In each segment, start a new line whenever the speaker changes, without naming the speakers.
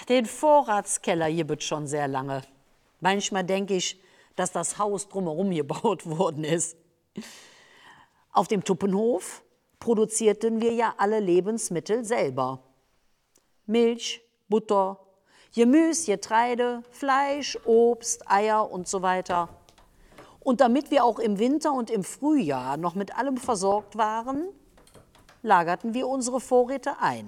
Den Vorratskeller gibt es schon sehr lange. Manchmal denke ich, dass das Haus drumherum gebaut worden ist. Auf dem Tuppenhof produzierten wir ja alle Lebensmittel selber. Milch, Butter, Gemüse, Getreide, Fleisch, Obst, Eier und so weiter. Und damit wir auch im Winter und im Frühjahr noch mit allem versorgt waren, lagerten wir unsere Vorräte ein.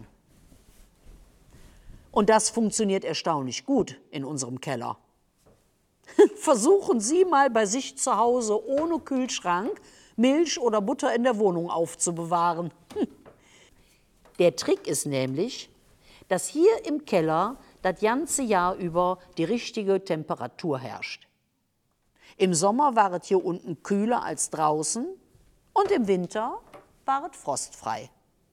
Und das funktioniert erstaunlich gut in unserem Keller. Versuchen Sie mal bei sich zu Hause ohne Kühlschrank Milch oder Butter in der Wohnung aufzubewahren. Der Trick ist nämlich, dass hier im Keller das ganze Jahr über die richtige Temperatur herrscht. Im Sommer war es hier unten kühler als draußen und im Winter war es frostfrei.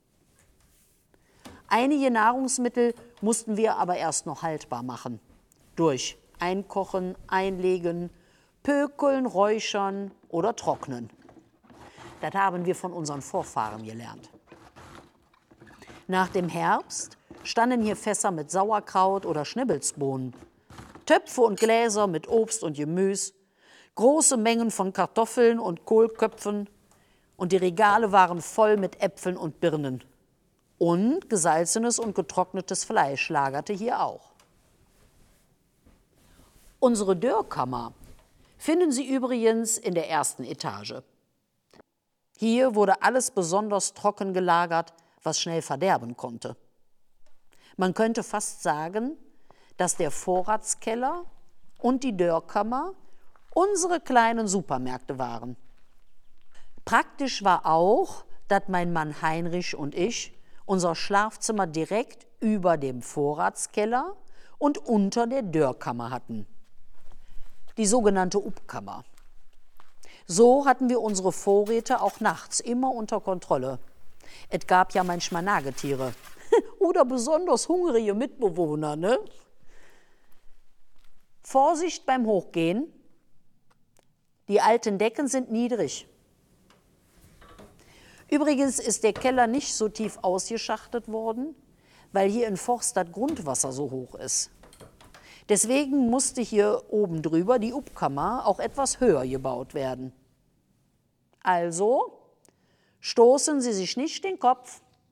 Einige Nahrungsmittel mussten wir aber erst noch haltbar machen. Durch Einkochen, Einlegen, Pökeln, Räuchern oder Trocknen. Das haben wir von unseren Vorfahren gelernt. Nach dem Herbst standen hier Fässer mit Sauerkraut oder Schnibbelsbohnen, Töpfe und Gläser mit Obst und Gemüse, große Mengen von Kartoffeln und Kohlköpfen und die Regale waren voll mit Äpfeln und Birnen. Und gesalzenes und getrocknetes Fleisch lagerte hier auch. Unsere Dörrkammer finden Sie übrigens in der ersten Etage. Hier wurde alles besonders trocken gelagert, was schnell verderben konnte. Man könnte fast sagen, dass der Vorratskeller und die Dörrkammer unsere kleinen Supermärkte waren. Praktisch war auch, dass mein Mann Heinrich und ich unser Schlafzimmer direkt über dem Vorratskeller und unter der Dörrkammer hatten. Die sogenannte Ubkammer. So hatten wir unsere Vorräte auch nachts immer unter Kontrolle. Es gab ja manchmal Nagetiere oder besonders hungrige Mitbewohner, ne? Vorsicht beim Hochgehen. Die alten Decken sind niedrig. Übrigens ist der Keller nicht so tief ausgeschachtet worden, weil hier in Forst das Grundwasser so hoch ist. Deswegen musste hier oben drüber die Ubkammer auch etwas höher gebaut werden. Also stoßen Sie sich nicht den Kopf.